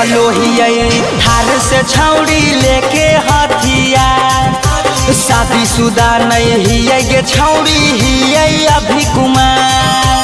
चलो ही थार से छौड़ी लेके हथियार, शादीशुदा नहीं ही गे छौड़ी ही अभी कुमार।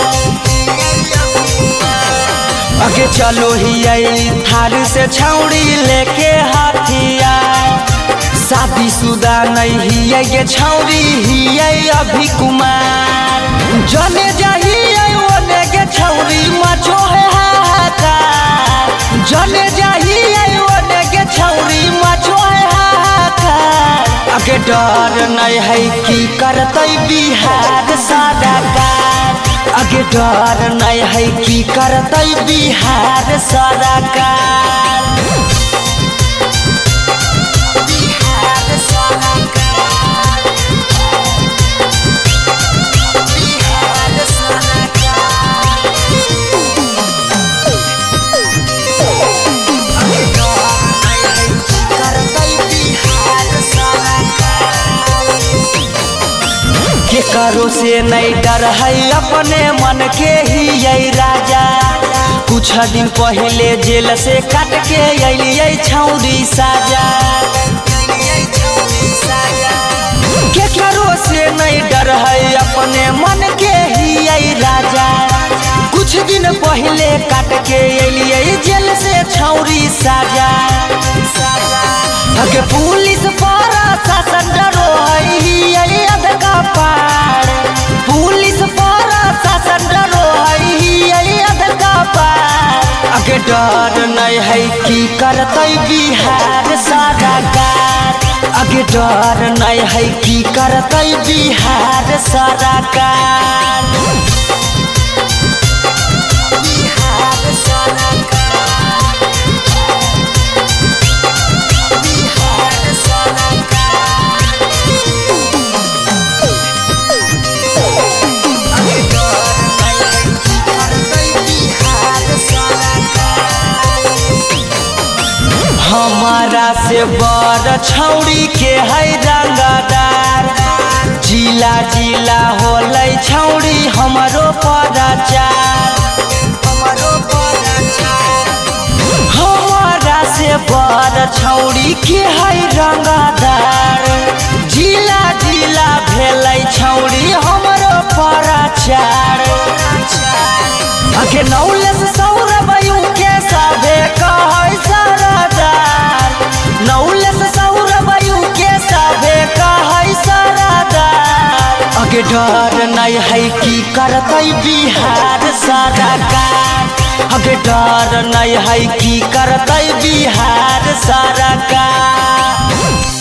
आगे चलो ही थार से छौड़ी लेके हथियार, शादीशुदा नहीं ही गे छौड़ी ही अभी कुमार। जने जाइए ओने गे छौड़ी मचो है हाहाकार, जने जाइए ओने गे छौड़ी मचो है हाहाकार। आगे डर नहीं है की करतै बिहार सरकार, आगे डर नहीं है की करतै बिहार सरकार। करो से नहीं डर है अपने मन के ही यही राजा, कुछ दिन पहले जेल से काट के अलिए छौड़ी साजा। के करो से नहीं डर है अपने मन के ही यही राजा, कुछ दिन पहले काट के अलिए जेल से छौड़ी साजा। अगे पुलिस पर शासन डरो है अधका पार, पुलिस पर शासन डरो है अधका पार। अगे डर नहीं है की करतै बिहार सरकार, अगे डर नहीं है की करतै बिहार सरकार। हमारा से बड़ छौड़ी के है रंगदार, जिला जिला होलै छौड़ी हमरो पराचार। हमारा से बड़ छौड़ी के है रंगदार, जिला जिला भेलै छौड़ी हमरो पराचार। आगे नौलेस सौरभ के सबे कहै सरदार, नौलेस सौरभ के सबे कहै सरदार। आगे डर नहीं है की करतै बिहार सरकार, आगे डर नहीं है की करतै बिहार सरकार।